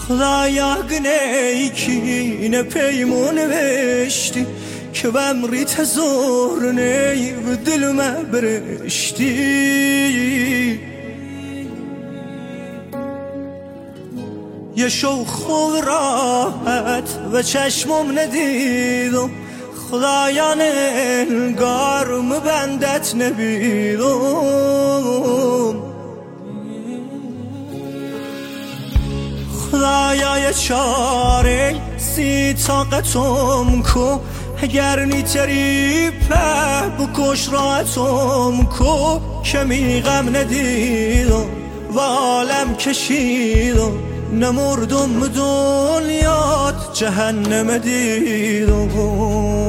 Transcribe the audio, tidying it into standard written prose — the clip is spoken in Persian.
خدایا گنه کینه پیمون بشتی که بمریت زور نی و دلم برشتی یه شو خوب راحت و چشمم ندیدم خدایا نگارم بندت نبیدم خدایا یه چاره سی طاقتم کو اگر نیتری په بکش راحتم کو که میغم ندیدم و عالم کشیدم نمردم دنیات جهنم دیدم